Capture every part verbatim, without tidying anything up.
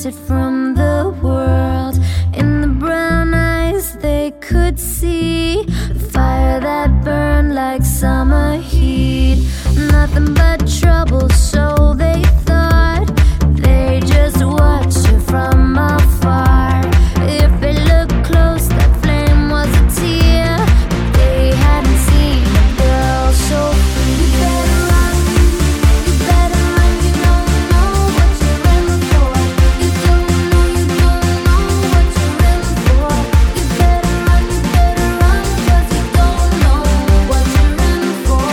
protected from the world. In the brown eyes they could see the fire that burned like summer heat. Nothing but trouble, so they thought. They just watched her from afar. If they looked close, that flame was a tear. They hadn't seen a girl so free. You better run, you better run. You don't know what you're in for. You don't know, you don't know what you're in for. You better run, you better run, 'cause you don't know what you're in for.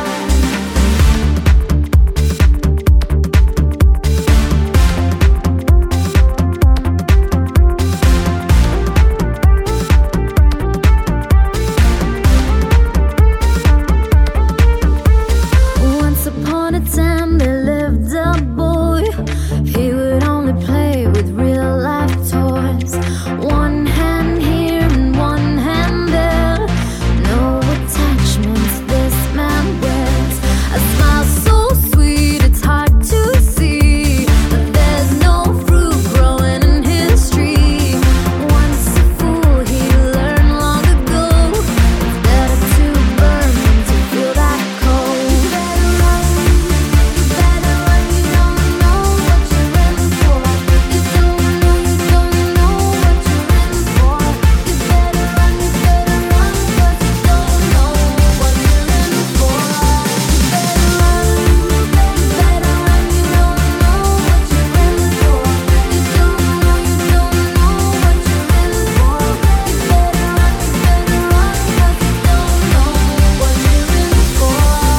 Once upon a time there lived a boy. He would only play with real life toys. One hand here and one hand there. No attachments this man wears. A smile so sweet it's hard to see, but there's no fruit growing in his tree. Once a fool he learned long ago. It's better to burn than to feel that cold. You better run, you better run. You don't know what you're in for. You don't know, you don't know what you're in for. You better run, you better run, 'cause you don't know what you're in for. You better run, you better run. You don't know what you're in for. You don't know, you don't know what you're in for. You better run, you better run, 'cause you don't know what you're in for.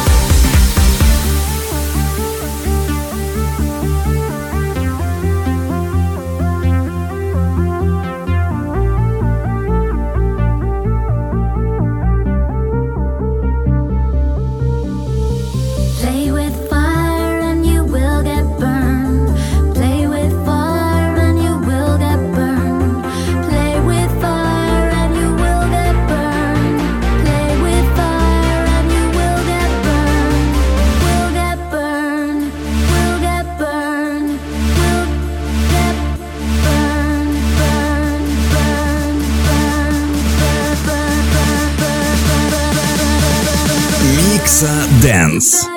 Play with fire and you will get burned. Play with fire and you will get burned. Play with fire and you will get burned. Play with fire and you will get burned. Will get burned. Will get burned. Will get burned. Burn, burn, burn, burn, burn, burn, burn, burn, burn, burn, burn. Mixa Dance.